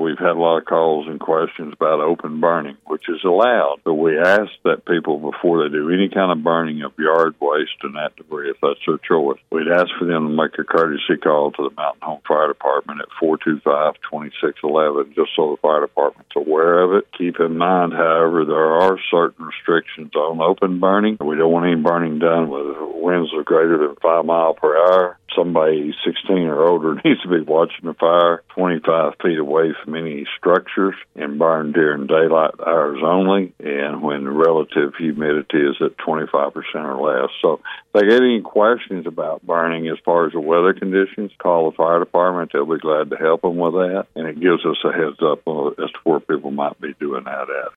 we've had a lot of calls and questions about open burning, which is allowed. But we ask that people, before they do any kind of burning of yard waste and that debris, if that's their choice, we'd ask for them to make a courtesy call to the Mountain Home Fire Department at 425-2611, just so the fire department's aware of it. Keep in mind, however, there are certain restrictions on open burning. We don't want any burning done with winds of greater than 5 miles per hour. Somebody 16 or older needs to be watching the fire 25 feet away from any structures and burn during daylight hours only, and when relative humidity is at 25% or less. So if they get any questions about burning as far as the weather conditions, call the fire department. They'll be glad to help them with that, and it gives us a heads up as to where people might be doing that at.